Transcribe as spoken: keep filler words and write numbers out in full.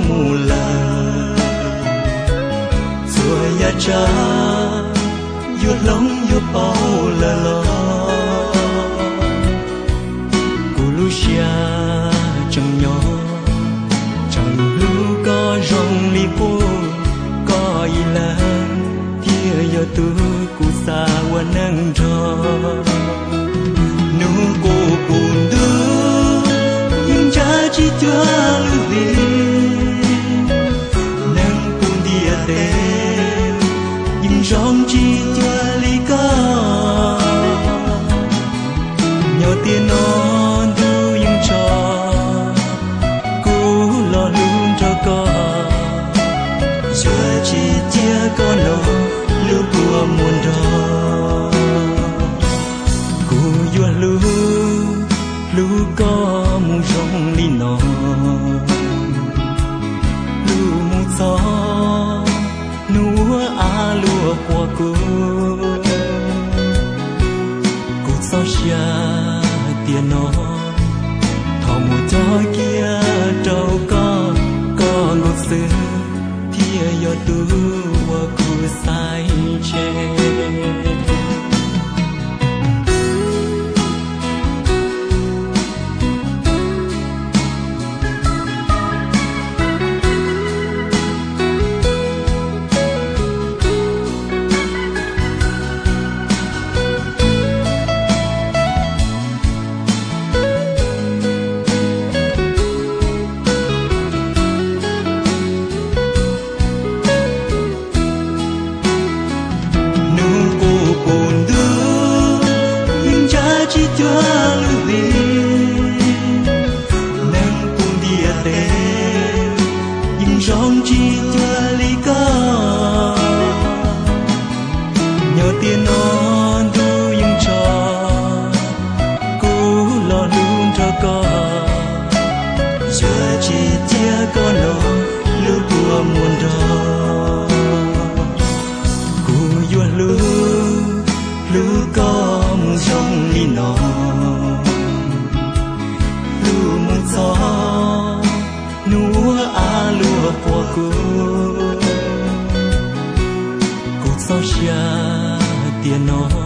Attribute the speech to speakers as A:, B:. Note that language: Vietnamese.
A: mù lờ rồi ya cha yêu lòng yêu bao lờ lờ cù lu xia chẳng nhỏ chẳng lu có rong li po có ý là thia yo tu cù sa wa nang cho nu cô buồn đưa nhưng cha chỉ cho lưu đi nang buồn dia tê nhưng rong chỉ cho lý ca nhỏ tiền non du nhưng cho cố lo luôn cho con giờ chỉ chia con nó lưu của muôn đó cô yêu lưu lưu có mù rong li nọ lưu mù gió núa á lúa qua cô cô sao xia tiền nó thọ mù cho kia trâu có có ngột xưa thia yo tu qua cô sai che chỉ cho lưu đi nang buồn dia tê nhưng rong chỉ cho lý ca nhỏ tiền non du nhưng cho cố lo luôn cho con giờ chỉ chia con nó lưu của muôn đó cố yêu lưu lưu có mù rong li nọ lưu mù gió núa á lúa qua cô cô sao xia tiền nó